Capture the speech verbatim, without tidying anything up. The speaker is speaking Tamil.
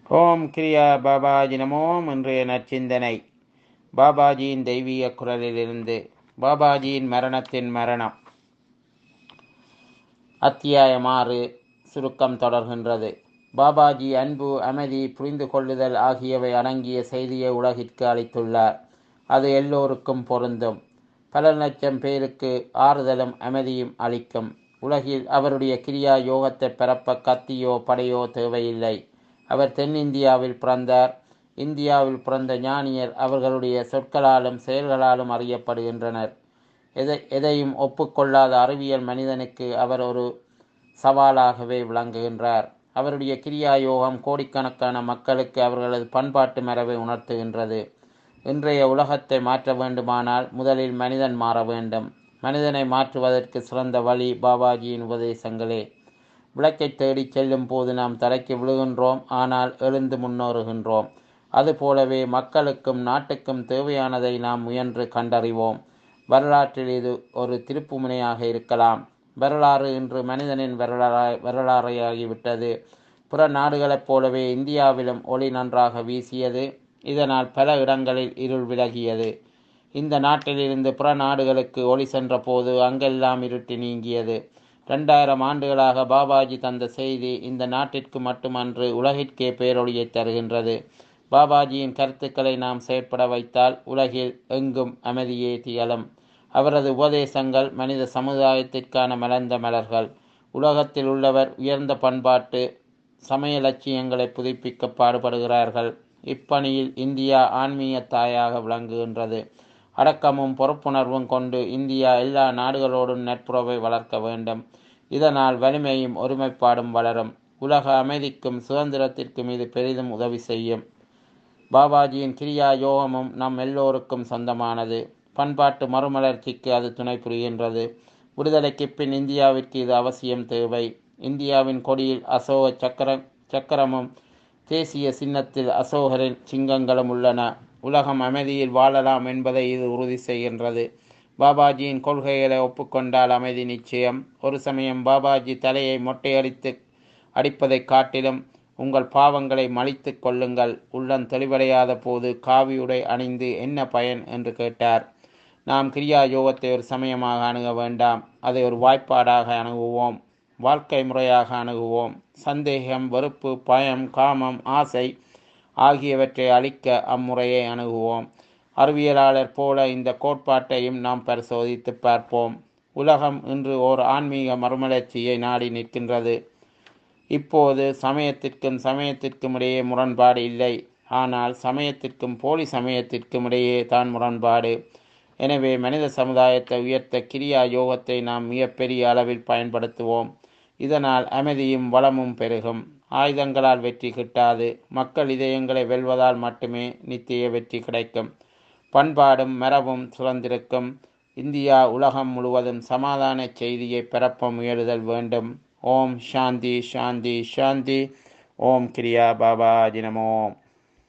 ஓம் கிரியா பாபாஜி நமோம். இன்றைய நற்சிந்தனை பாபாஜியின் தெய்வீக குரலிலிருந்து. பாபாஜியின் மரணத்தின் மரணம். அத்தியாயம் ஆறு. சுருக்கம் தொடர்கின்றது. பாபாஜி அன்பு, அமைதி, புரிந்து கொள்ளுதல் ஆகியவை அடங்கிய செய்தியை உலகிற்கு அளித்துள்ளார். அது எல்லோருக்கும் பொருந்தும். பல லட்சம் பேருக்கு ஆறுதலும் அமைதியும் அளிக்கும். உலகில் அவருடைய கிரியா யோகத்தை பரப்ப கத்தியோ படையோ தேவையில்லை. அவர் தென்னிந்தியாவில் பிறந்தார். இந்தியாவில் பிறந்த ஞானியர் அவர்களுடைய சொற்களாலும் செயல்களாலும் அறியப்படுகின்றனர். எதை எதையும் ஒப்புக்கொள்ளாத அறிவியல் மனிதனுக்கு அவர் ஒரு சவாலாகவே விளங்குகின்றார். அவருடைய கிரியா யோகம் கோடிக்கணக்கான மக்களுக்கு அவர்களது பண்பாட்டு மரபை உணர்த்துகின்றது. இன்றைய உலகத்தை மாற்ற வேண்டுமானால் முதலில் மனிதன் மாற வேண்டும். மனிதனை மாற்றுவதற்கு சிறந்த வழி பாபாஜியின் உபதேசங்களே. விளக்கை தேடி செல்லும் போது நாம் தரைக்கு விழுகின்றோம், ஆனால் எழுந்து முன்னேறுகின்றோம். அதுபோலவே மக்களுக்கும் நாட்டுக்கும் தேவையானதை நாம் முயன்று கண்டறிவோம். வரலாற்றில் இது ஒரு திருப்புமுனையாக இருக்கலாம். வரலாறு இன்று மனிதனின் வரலாறு வரலாறையாகிவிட்டது. புற நாடுகளைப் போலவே இந்தியாவிலும் ஒளி நன்றாக வீசியது. இதனால் பல இடங்களில் இருள் விலகியது. இந்த நாட்டிலிருந்து புற நாடுகளுக்கு ஒளி சென்ற போது அங்கெல்லாம் இருட்டு நீங்கியது. இரண்டாயிரம் ஆண்டுகளாக பாபாஜி தந்த செய்தி இந்த நாட்டிற்கு மட்டுமன்று உலகிற்கே பேரொளியை தருகின்றது. பாபாஜியின் கருத்துக்களை நாம் செயற்பட வைத்தால் உலகில் எங்கும் அமைதியே திகழும். அவரது உபதேசங்கள் மனித சமுதாயத்திற்கான மலர்ந்த மலர்கள். உலகத்தில் உள்ளவர் உயர்ந்த பண்பாட்டு சமய லட்சியங்களை புதுப்பிக்க பாடுபடுகிறார்கள். இப்பணியில் இந்தியா ஆன்மீக தாயாக விளங்குகின்றது. அடக்கமும் பொறுப்புணர்வும் கொண்டு இந்தியா எல்லா நாடுகளோடும் நட்புறவை வளர்க்க வேண்டும். இதனால் வலிமையும் ஒருமைப்பாடும் வளரும். உலக அமைதிக்கும் சுதந்திரத்திற்கும் இது பெரிதும் உதவி செய்யும். பாபாஜியின் கிரியா யோகமும் நம் எல்லோருக்கும் சொந்தமானது. பண்பாட்டு மறுமலர்ச்சிக்கு அது துணை புரிகின்றது. விடுதலைக்கு பின் இந்தியாவிற்கு இது அவசியம் தேவை. இந்தியாவின் கொடியில் அசோக சக்கர சக்கரமும் தேசிய சின்னத்தில் அசோகரின் சிங்கங்களும் உள்ளன. உலகம் அமைதியில் வாழலாம் என்பதை இது உறுதி செய்கின்றது. பாபாஜியின் கொள்கைகளை ஒப்புக்கொண்டால் அமைதி நிச்சயம். ஒரு சமயம் பாபாஜி தலையை மொட்டையடித்து அடிப்பதை காட்டிலும் உங்கள் பாவங்களை மலித்து கொள்ளுங்கள். உள்ளம் தெளிவடையாத போது காவியுடை அணிந்து என்ன பயன் என்று கேட்டார். நாம் கிரியா யோகத்தை ஒரு சமயமாக அணுக வேண்டாம். அதை ஒரு வாய்ப்பாடாக அணுகுவோம். வாழ்க்கை முறையாக அணுகுவோம். சந்தேகம், வெறுப்பு, பயம், காமம், ஆசை ஆகியவற்றை அழிக்க அம்முறையை அணுகுவோம். அறிவியலாளர் போல இந்த கோட்பாட்டையும் நாம் பரிசோதித்து பார்ப்போம். உலகம் இன்று ஓர் ஆன்மீக மறுமலர்ச்சியை நாடி நிற்கின்றது. இப்போது சமயத்திற்கும் சமயத்திற்கும் இடையே முரண்பாடு இல்லை. ஆனால் சமயத்திற்கும் போலி சமயத்திற்கும் இடையே தான் முரண்பாடு. எனவே மனித சமுதாயத்தை உயர்த்த கிரியா யோகத்தை நாம் மிகப்பெரிய அளவில் பயன்படுத்துவோம். இதனால் அமைதியும் வளமும் பெருகும். ஆயுதங்களால் வெற்றி கிட்டாது. மக்கள் இதயங்களை வெல்வதால் மட்டுமே நித்திய வெற்றி கிடைக்கும். பண்பாடும் மரபும் சுரந்திருக்கும். இந்தியா உலகம் முழுவதும் சமாதான செய்தியை பரப்ப முயலுதல் வேண்டும். ஓம் சாந்தி சாந்தி சாந்தி. ஓம் கிரியா பாபாஜி நமோம்.